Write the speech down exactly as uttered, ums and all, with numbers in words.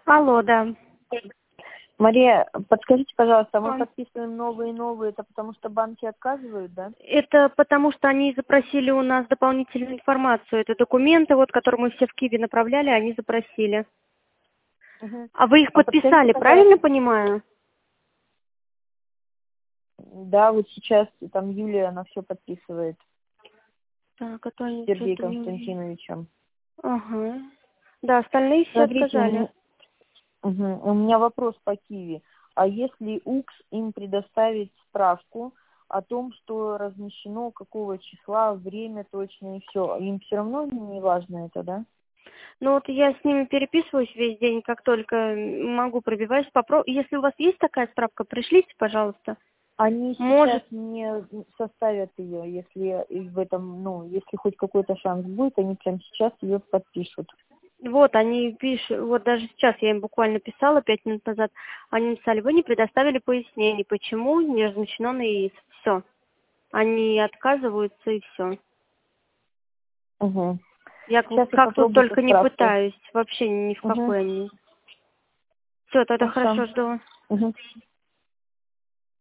Алло, да. Мария, подскажите, пожалуйста, мы А. подписываем новые и новые, это потому что банки отказывают, да? Это потому что они запросили у нас дополнительную информацию. Это документы, вот, которые мы все в Киеве направляли, они запросили. Угу. А вы их А подскажите, подписали, пожалуйста, правильно понимаю? да, вот сейчас там Юлия, она все подписывает Так, а то они с Сергеем что-то не... Константиновичем. Ага. Да, остальные все Смотрите, у отказали. меня, мгм, у меня вопрос по Киеве. А если УКС им предоставить справку о том, что размещено, какого числа, время точно и все, им все равно не важно это, да? Ну вот я с ними переписываюсь весь день, как только могу, пробиваюсь. Попро... Если у вас есть такая справка, пришлите, пожалуйста. Они сейчас Может, не составят ее, если и в этом, ну, если хоть какой-то шанс будет, они прямо сейчас ее подпишут. вот они пишут, вот даже сейчас я им буквально писала пять минут назад, они написали, вы не предоставили пояснений, почему не размещено на ИИС. Все. Они отказываются и все. Угу. Я Сейчас я как тут попробую по только не справке. пытаюсь, вообще ни в Угу. какой они. Все, тогда Хорошо. хорошо, жду. Угу.